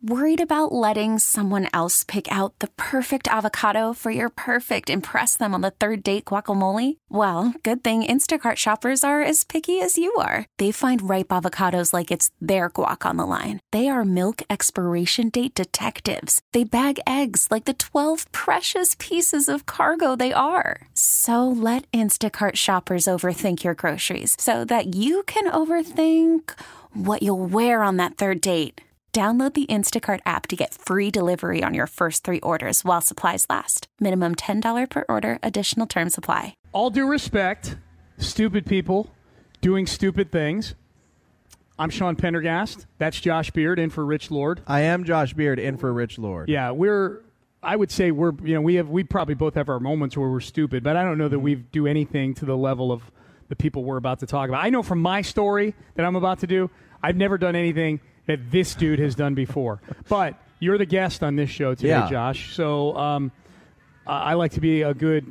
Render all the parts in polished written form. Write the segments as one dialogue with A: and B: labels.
A: Worried about letting someone else pick out the perfect avocado for your perfect impress them on the third date guacamole? Well, good thing Instacart shoppers are as picky as you are. They find ripe avocados like it's their guac on the line. They are milk expiration date detectives. They bag eggs like the 12 precious pieces of cargo they are. So let Instacart shoppers overthink your groceries so that you can overthink what you'll wear on that third date. Download the Instacart app to get free delivery on your first 3 orders while supplies last. Minimum $10 per order. Additional terms apply.
B: All due respect, stupid people doing stupid things. I'm Sean Pendergast. That's Josh Beard in for Rich Lord.
C: I am Josh Beard in for Rich Lord.
B: Yeah, I would say we probably both have our moments where we're stupid, but I don't know that we do anything to the level of the people we're about to talk about. I know from my story that I'm about to do, I've never done anything that this dude has done before. But you're the guest on this show today, Josh. So I like to be a good,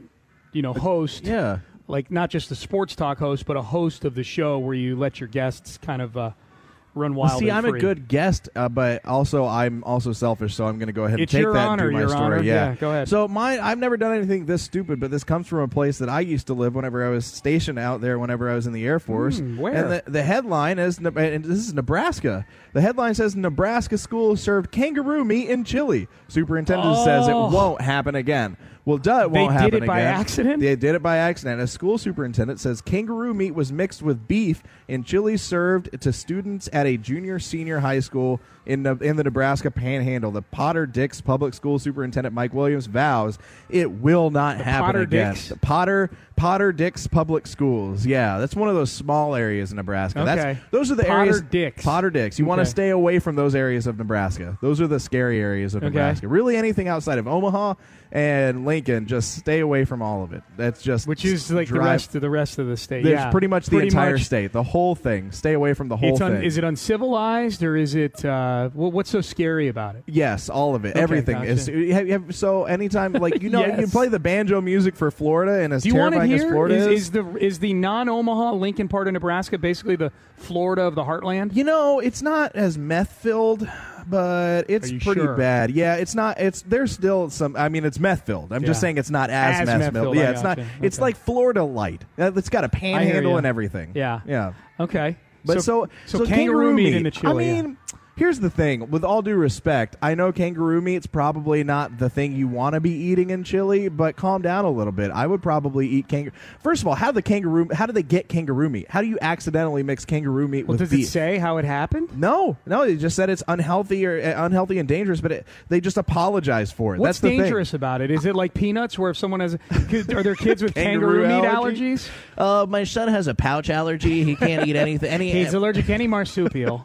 B: host.
C: Yeah.
B: Like not just a sports talk host, but a host of the show where you let your guests kind of run wild.
C: See, I'm
B: free.
C: a good guest, but also I'm also selfish, so I'm going to go ahead and take
B: your
C: that
B: honor,
C: and do my story.
B: Honor. Yeah, go ahead.
C: So I've never done anything this stupid, but this comes from a place that I used to live whenever I was stationed out there, whenever I was in the Air Force.
B: Where?
C: And the headline is, and this is Nebraska. The headline says, Nebraska school served kangaroo meat in chili. Superintendent says it won't happen again. Well, it won't happen again. They did it by
B: accident?
C: They did it by accident. A school superintendent says kangaroo meat was mixed with beef in chili served to students at a junior-senior high school in the Nebraska Panhandle. The Potter Dix Public School Superintendent Mike Williams vows it will not happen again.
B: Dix?
C: The Potter Dix Public Schools. Yeah, that's one of those small areas in Nebraska.
B: Okay.
C: Those are the areas. Potter Dix. You want to
B: Okay.
C: stay away from those areas of Nebraska. Those are the scary areas of Nebraska. Really, anything outside of Omaha and Lincoln, just stay away from all of it. That's just
B: the rest of the state.
C: There's pretty much the entire state, the whole thing. Stay away from the whole thing.
B: Is it uncivilized or is it? What's so scary about it?
C: Yes, all of it.
B: Okay,
C: Everything
B: gotcha.
C: is. So anytime, like you
B: Yes.
C: play the banjo music for Florida, and as
B: Do you want to
C: terrifying as
B: hear?
C: Florida
B: Is the non-Omaha Lincoln part of Nebraska basically the Florida of the heartland?
C: It's not as meth filled, but it's pretty
B: sure?
C: bad. Yeah, it's not. There's still some. I mean, it's meth filled. I'm just saying it's not as meth filled. Yeah, it's not.
B: Okay.
C: It's like Florida light. It's got a panhandle and everything.
B: Yeah.
C: Yeah.
B: Okay.
C: But so
B: kangaroo meat in the chili.
C: I mean, here's the thing. With all due respect, I know kangaroo meat's probably not the thing you want to be eating in chili, but calm down a little bit. I would probably eat kangaroo. First of all, how do they get kangaroo meat? How do you accidentally mix kangaroo meat with beef?
B: Does it say how it happened?
C: No. They just said it's unhealthy and dangerous, but they just apologize for it.
B: What's
C: That's the
B: dangerous about it? Is it like peanuts, where if someone has, are there kids with kangaroo meat allergies?
C: My son has a pouch allergy. He can't eat anything.
B: He's allergic to any marsupial.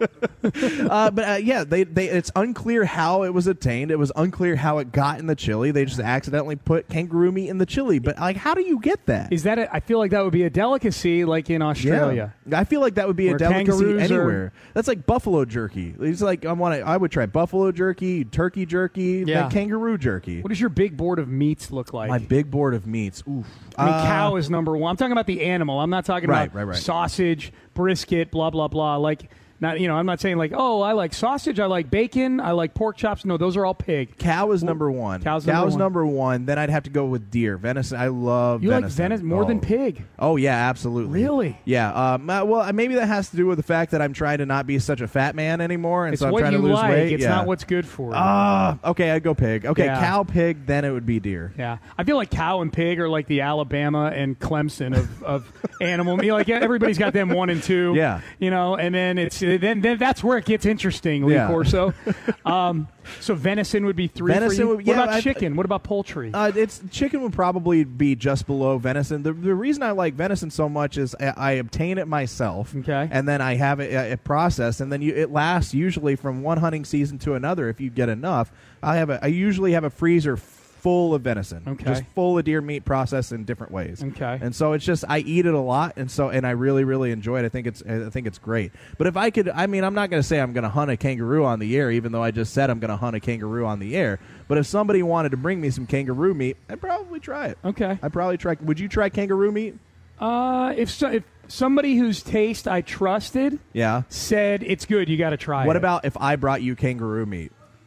C: It's unclear how it was obtained. It was unclear how it got in the chili. They just accidentally put kangaroo meat in the chili. But how do you get that?
B: Is that? I feel like that would be a delicacy, like in Australia.
C: Yeah. I feel like that would be
B: where
C: a delicacy anywhere. That's like buffalo jerky. It's like I would try buffalo jerky, turkey jerky, like kangaroo jerky.
B: What does your big board of meats look like?
C: My big board of meats. Oof.
B: I mean, cow is number one. I'm talking about the animal. I'm not talking about sausage, brisket, blah blah blah. Like. I'm not saying like, oh, I like sausage, I like bacon, I like pork chops. No, those are all pig.
C: Cow is number one.
B: Cow's
C: number one. Then I'd have to go with deer. Venison. I love venison.
B: You like venison more than pig?
C: Oh, yeah, absolutely.
B: Really?
C: Yeah. Well, maybe that has to do with the fact that I'm trying to not be such a fat man anymore, and
B: it's
C: so I'm trying to lose weight.
B: It's not what's good for you.
C: Okay, I'd go pig. Okay, cow, pig, then it would be deer.
B: Yeah. I feel like cow and pig are like the Alabama and Clemson of animal meat. Like everybody's got them 1 and 2.
C: Yeah.
B: And then then that's where it gets interesting, Lee Corso. So venison would be 3 for you? What about chicken? What about poultry?
C: Chicken would probably be just below venison. The reason I like venison so much is I obtain it myself, and then I have it processed, and then it lasts usually from one hunting season to another if you get enough. I usually have a freezer full of venison, just full of deer meat processed in different ways. And so it's just I eat it a lot, and I really really enjoy it. I think it's great. But if I could, I'm not going to say I'm going to hunt a kangaroo on the air, even though I just said I'm going to hunt a kangaroo on the air. But if somebody wanted to bring me some kangaroo meat, I'd probably try it. I'd probably try. Would you try kangaroo meat?
B: If somebody whose taste I trusted, said it's good, you got to try it.
C: What about if I brought you kangaroo meat?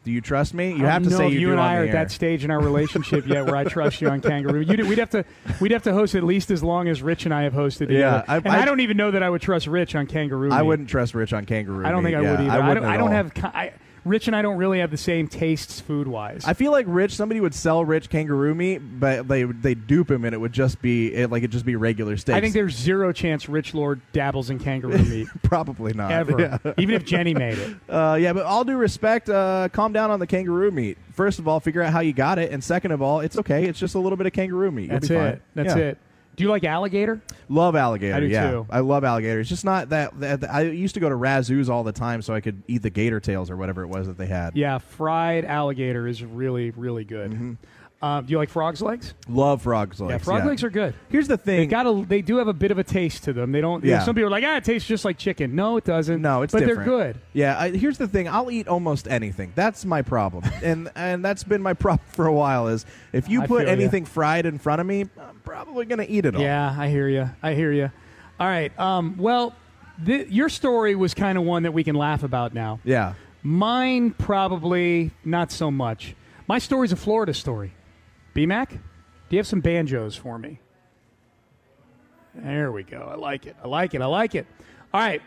C: Do you trust me? You have to say you do.
B: You and I are
C: on the
B: at
C: air.
B: that stage in our relationship yet where I trust you on Kangaroo. We'd have to host at least as long as Rich and I have hosted.
C: Yeah,
B: I don't even know that I would trust Rich on Kangaroo.
C: I wouldn't trust Rich on Kangaroo.
B: I don't think I would either.
C: I don't
B: have. Rich and I don't really have the same tastes food-wise.
C: I feel like somebody would sell Rich kangaroo meat, but they dupe him, and it would just be regular steaks.
B: I think there's zero chance Rich Lord dabbles in kangaroo meat.
C: Probably not.
B: Ever.
C: Yeah.
B: Even if Jenny made it.
C: Yeah, but all due respect, calm down on the kangaroo meat. First of all, figure out how you got it, and second of all, it's okay. It's just a little bit of kangaroo meat.
B: That's
C: You'll be
B: it.
C: fine.
B: That's it. Do you like alligator?
C: Love alligator.
B: I do
C: too. I love alligator. It's just not that I used to go to Razoo's all the time so I could eat the gator tails or whatever it was that they had.
B: Yeah, fried alligator is really, really good.
C: Mm-hmm.
B: Do you like frog's legs?
C: Love frog's legs.
B: Yeah, frog legs are good.
C: Here's the thing.
B: They do have a bit of a taste to them. They don't.
C: Yeah.
B: Some people are like, it tastes just like chicken. No, it doesn't.
C: No, it's
B: but
C: different.
B: They're good.
C: Yeah, here's the thing. I'll eat almost anything. That's my problem. and that's been my problem for a while is if you put anything fried in front of me, I'm probably going to eat it all.
B: Yeah, I hear you. All right. Your story was kind of one that we can laugh about now.
C: Yeah.
B: Mine probably not so much. My story's a Florida story. B-Mac, do you have some banjos for me? There we go. I like it. All right.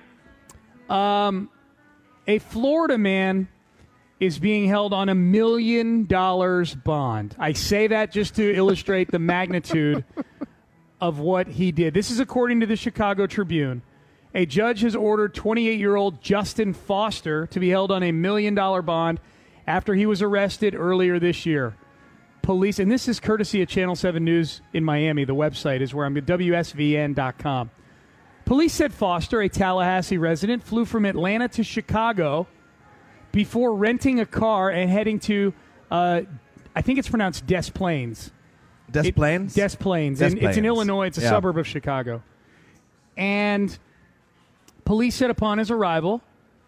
B: A Florida man is being held on $1 million bond. I say that just to illustrate the magnitude of what he did. This is according to the Chicago Tribune. A judge has ordered 28-year-old Justin Foster to be held on $1 million bond after he was arrested earlier this year. Police, and this is courtesy of Channel 7 News in Miami. The website is where I'm at, WSVN.com. Police said Foster, a Tallahassee resident, flew from Atlanta to Chicago before renting a car and heading to, I think it's pronounced Des Plaines.
C: Des Plaines?
B: Des Plaines. It's in Illinois. It's a suburb of Chicago. And police said upon his arrival,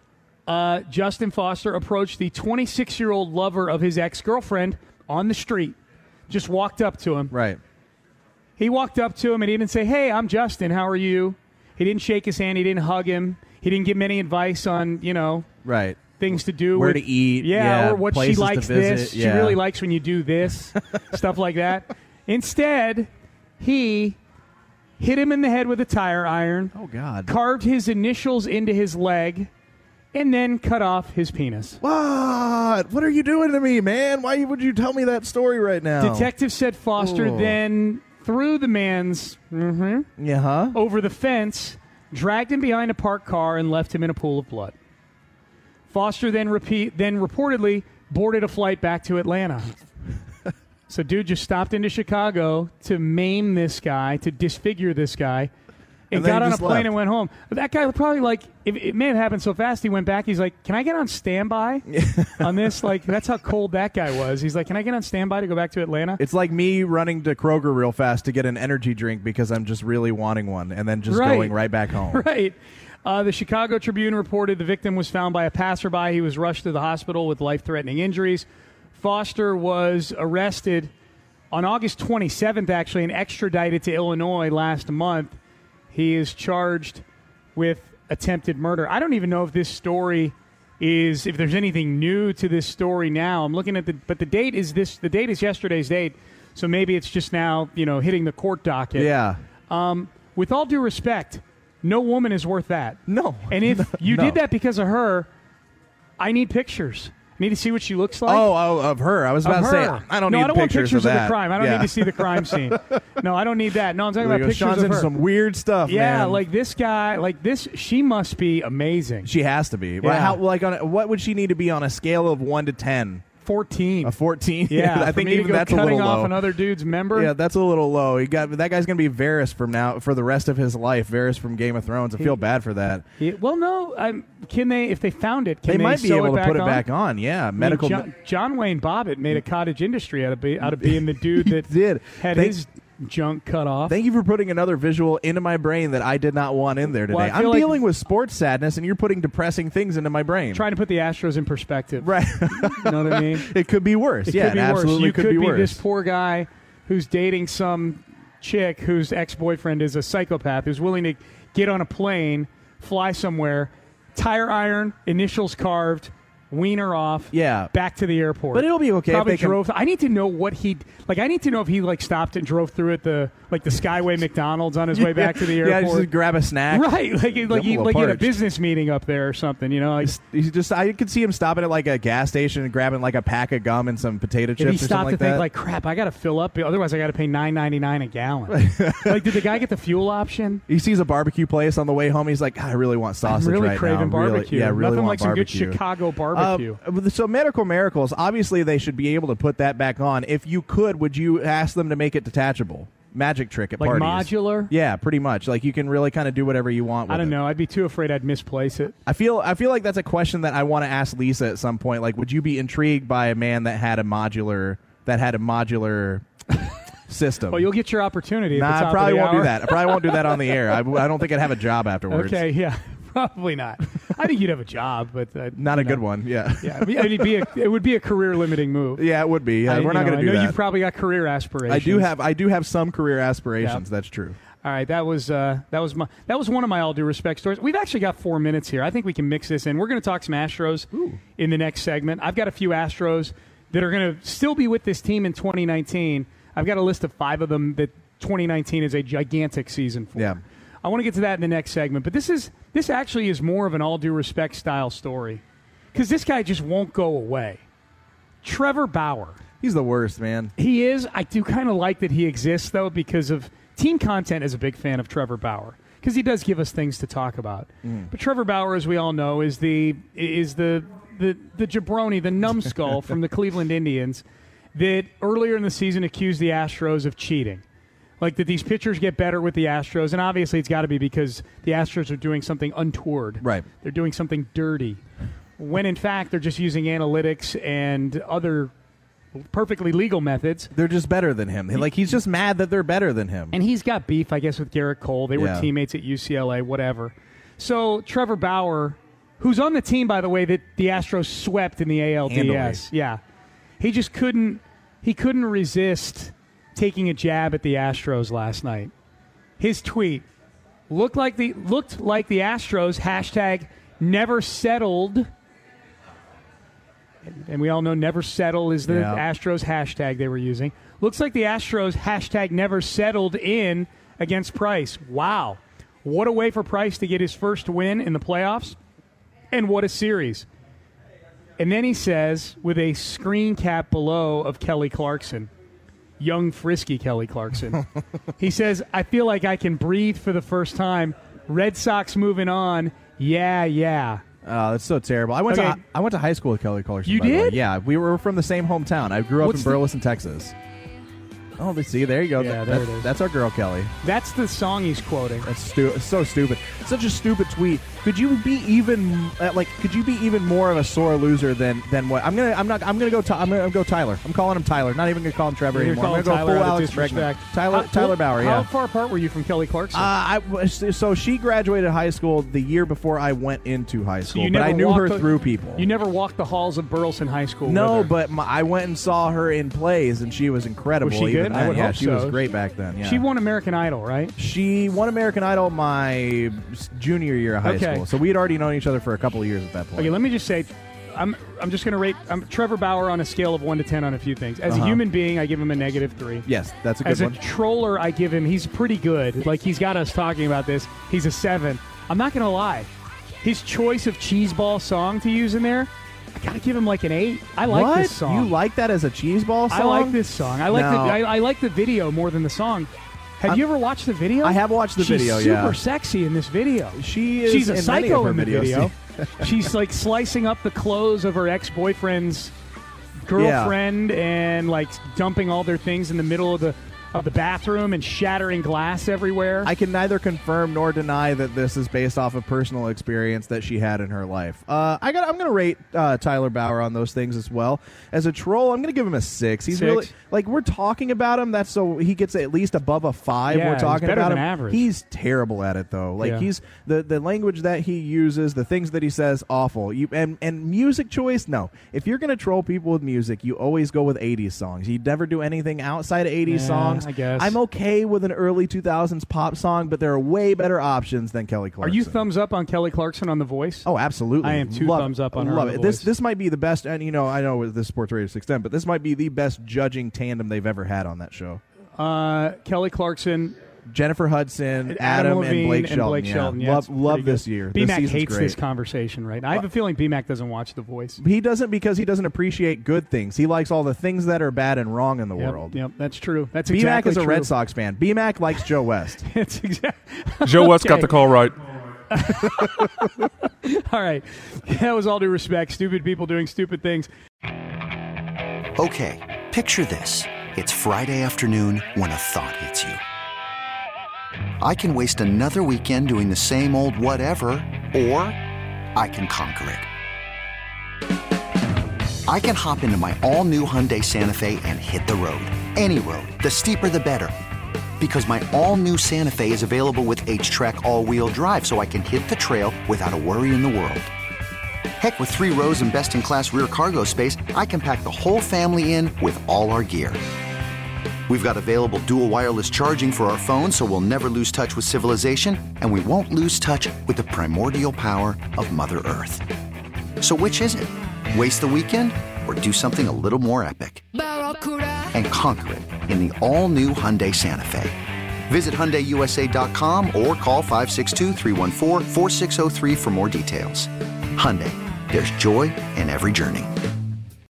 B: Justin Foster approached the 26-year-old lover of his ex-girlfriend on the street. Just walked up to him.
C: Right.
B: He walked up to him and he didn't say, "Hey, I'm Justin. How are you?" He didn't shake his hand. He didn't hug him. He didn't give him any advice on,
C: right,
B: things to do.
C: Where to eat.
B: Yeah, or what she likes this.
C: Yeah.
B: She really likes when you do this. Stuff like that. Instead, he hit him in the head with a tire iron.
C: Oh, God.
B: Carved his initials into his leg, and then cut off his penis.
C: What? What are you doing to me, man? Why would you tell me that story right now?
B: Detective said Foster then threw the man's over the fence, dragged him behind a parked car, and left him in a pool of blood. Foster then reportedly boarded a flight back to Atlanta. So dude just stopped into Chicago to maim this guy, to disfigure this guy, and got on a plane and went home. But that guy probably, it may have happened so fast, he went back. He's like, "Can I get on standby on this?" That's how cold that guy was. He's like, "Can I get on standby to go back to Atlanta?"
C: It's like me running to Kroger real fast to get an energy drink because I'm just really wanting one, and then just going right back home.
B: Right. The Chicago Tribune reported the victim was found by a passerby. He was rushed to the hospital with life-threatening injuries. Foster was arrested on August 27th, actually, and extradited to Illinois last month. He is charged with attempted murder. I don't even know if this story if there's anything new to this story now. I'm looking at but the date is yesterday's date, so maybe it's just now, hitting the court docket.
C: Yeah.
B: With all due respect, no woman is worth that.
C: No.
B: And if you did that because of her, I need pictures. I need to see what she looks like.
C: Oh, of her. I was about to say, I don't need pictures
B: of
C: that.
B: the crime. I don't need to see the crime scene. No, I don't need that. No, I'm talking about pictures
C: Sean's
B: of
C: into
B: her.
C: some weird stuff, man.
B: Like this guy, she must be amazing.
C: She has to be.
B: Yeah.
C: What would she need to be on a scale of 1 to 10?
B: 14.
C: A 14?
B: Yeah,
C: I think even that's a little low.
B: Cutting off another dude's member?
C: Yeah, that's a little low. That guy's going to be Varys for the rest of his life. Varys from Game of Thrones. I feel bad for that.
B: Can they, if they found it,
C: they might be able to put it back on. Yeah, medical.
B: John Wayne Bobbitt made a cottage industry out of being the dude that had his junk cut off.
C: Thank you for putting another visual into my brain that I did not want in there today.
B: Well,
C: I'm dealing with sports sadness, and you're putting depressing things into my brain.
B: Trying to put the Astros in perspective.
C: Right.
B: You know what I mean?
C: It could be worse.
B: It could be
C: absolutely
B: worse. You could be
C: worse.
B: this poor guy who's dating some chick whose ex-boyfriend is a psychopath who's willing to get on a plane, fly somewhere, tire iron, initials carved, wiener off,
C: Yeah.
B: back to the airport.
C: But it'll be okay if
B: Probably
C: they can-
B: drove. I need to know what he I need to know if he stopped and drove through at the Skyway McDonald's on his way back to the airport.
C: Yeah, just grab a snack.
B: Right, like he had a
C: parched.
B: business meeting up there or something.
C: He's just I could see him stopping at like a gas station and grabbing like a pack of gum and some potato chips
B: And he
C: or something
B: stopped
C: like
B: to think,
C: that.
B: like, crap, I got to fill up. Otherwise, I got to pay $9.99 a gallon. Like, did the guy get the fuel option?
C: He sees a barbecue place on the way home. He's like, God, I really want sausage
B: I'm really
C: right
B: craving
C: now. Really-
B: barbecue.
C: really
B: Nothing
C: want
B: like some good
C: barbecue.
B: Chicago barbecue.
C: So Medical Miracles, obviously they should be able to put that back on. If you could, would you ask them to make it detachable? Magic trick at
B: Like
C: parties.
B: modular?
C: Yeah, pretty much. Like you can really kind of do whatever you want with
B: I don't
C: it.
B: know. I'd be too afraid I'd misplace it.
C: I feel like that's a question that I want to ask Lisa at some point. Like, would you be intrigued by a man that had a modular system?
B: Well, you'll get your opportunity. At the
C: Nah,
B: top
C: I probably
B: of the
C: won't do
B: hour.
C: that. I probably won't do that on the air. I don't think I'd have a job afterwards.
B: Okay, yeah. Probably not. I think you'd have a job, but
C: Not a good one. Yeah.
B: Yeah, I mean, it would be a career limiting move.
C: Yeah, it would be. Yeah, we're not going to do
B: I know
C: that.
B: you've probably got career aspirations.
C: I do have some career aspirations.
B: Yeah.
C: That's true.
B: All right, that was one of my all due respect stories. We've actually got 4 minutes here. I think we can mix this in. We're going to talk some Astros in the next segment. I've got a few Astros that are going to still be with this team in 2019. I've got a list of 5 of them that 2019 is a gigantic season for.
C: Yeah.
B: I want to get to that in the next segment, but this actually is more of an all due respect style story because this guy just won't go away. Trevor Bauer.
C: He's the worst, man.
B: He is. I do kind of like that he exists, though, because of Team Content is a big fan of Trevor Bauer because he does give us things to talk about. But Trevor Bauer, as we all know, is the jabroni, the numbskull from the Cleveland Indians that earlier in the season accused the Astros of cheating. Like that these pitchers get better with the Astros, and obviously it's got to be because the Astros are doing something untoward.
C: Right.
B: They're doing something dirty. When, in fact, they're just using analytics and other perfectly legal methods.
C: They're just better than him. Like he's just mad that they're better than him.
B: And he's got beef, I guess, with Garrett Cole. They were teammates at UCLA, whatever. So Trevor Bauer, who's on the team, by the way, that the Astros swept in the ALDS.
C: Handily.
B: Yeah. He just couldn't resist taking a jab at the Astros last night. His tweet looked like the Astros hashtag never settled. And we all know never settle is the Astros hashtag they were using. Looks like the Astros hashtag never settled in against Price. Wow. What a way for Price to get his first win in the playoffs. And what a series. And then he says, with a screen cap below of Kelly Clarkson, young, frisky Kelly Clarkson, he says, I feel like I can breathe for the first time. Red Sox moving on. Yeah.
C: Oh, that's so terrible. I went to high school with Kelly Clarkson.
B: You
C: by the way.
B: did?
C: Yeah, we were from the same hometown. I grew up in Burleson, Texas. Oh, see, there you go.
B: Yeah, there it is.
C: That's our girl, Kelly.
B: That's the song he's quoting.
C: That's so stupid. Such a stupid tweet. Could you be even more of a sore loser than what? I'm gonna go Tyler. I'm calling him Tyler. Not even gonna call him Trevor anymore. I'm gonna go full Alex Bregman. Tyler Bauer.
B: How far apart were you from Kelly Clarkson?
C: So she graduated high school the year before I went into high school,
B: So
C: but I knew her through people.
B: You never walked the halls of Burleson High School.
C: No,
B: with her.
C: but I went and saw her in plays, and she was incredible.
B: Was she
C: even
B: good?
C: then.
B: I would hope
C: she
B: so.
C: was great back then. Yeah.
B: She won American Idol, right?
C: She won American Idol my junior year of high school, so we had already known each other for a couple of years at that point.
B: Okay, let me just say, I'm just going to rate Trevor Bauer on a scale of 1 to 10 on a few things. As a human being, I give him a -3.
C: Yes, that's a good
B: one.
C: one.
B: As a troller, I give him, he's pretty good. Like, he's got us talking about this. He's a 7. I'm not going to lie. His choice of Cheeseball song to use in there, I got to give him like an 8. I like this song.
C: You like that as a Cheeseball song?
B: I like this song. I like the video more than the song. Have you ever watched the video?
C: I have watched the video,
B: She's super sexy in this video.
C: She's
B: a
C: in
B: psycho in the
C: videos.
B: video. She's like slicing up the clothes of her ex-boyfriend's girlfriend and like dumping all their things in the middle of the bathroom and shattering glass everywhere.
C: I can neither confirm nor deny that this is based off of personal experience that she had in her life. I'm going to rate Tyler Bauer on those things as well. As a troll, I'm going to give him a 6. He's
B: 6.
C: really we're talking about him. That's so he gets at least above a 5.
B: Yeah,
C: we're talking
B: he's better
C: about
B: than
C: him.
B: average.
C: He's terrible at it though. He's the language that he uses, the things that he says, awful. And music choice, no. If you're going to troll people with music, you always go with 80s songs. You never do anything outside of 80s songs. songs.
B: I guess.
C: I'm okay with an early 2000s pop song, but there are way better options than Kelly Clarkson.
B: Are you thumbs up on Kelly Clarkson on The Voice?
C: Oh, absolutely.
B: I am two thumbs up on her.
C: Love
B: on
C: it.
B: The Voice.
C: This might be the best, and I know this is Sports Radio 610, but this might be the best judging tandem they've ever had on that show.
B: Kelly Clarkson,
C: Jennifer Hudson, Adam
B: Levine,
C: and Blake
B: Shelton.
C: Yeah.
B: Yeah,
C: love this year.
B: BMAC
C: this
B: hates
C: great.
B: this conversation, right? I have a feeling BMAC doesn't watch The Voice.
C: He doesn't, because he doesn't appreciate good things. He likes all the things that are bad and wrong in the world.
B: Yep, that's true. That's
C: BMAC
B: exactly
C: is a
B: true.
C: Red Sox fan. BMAC likes Joe West.
B: It's exactly.
D: Joe West got the call right.
B: All right. That was all due respect. Stupid people doing stupid things.
E: Okay, picture this. It's Friday afternoon when a thought hits you. I can waste another weekend doing the same old whatever, or I can conquer it. I can hop into my all-new Hyundai Santa Fe and hit the road. Any road. The steeper, the better. Because my all-new Santa Fe is available with H-Track all-wheel drive, so I can hit the trail without a worry in the world. Heck, with 3 rows and best-in-class rear cargo space, I can pack the whole family in with all our gear. We've got available dual wireless charging for our phones, so we'll never lose touch with civilization, and we won't lose touch with the primordial power of Mother Earth. So which is it? Waste the weekend or do something a little more epic? And conquer it in the all-new Hyundai Santa Fe. Visit HyundaiUSA.com or call 562-314-4603 for more details. Hyundai, there's joy in every journey.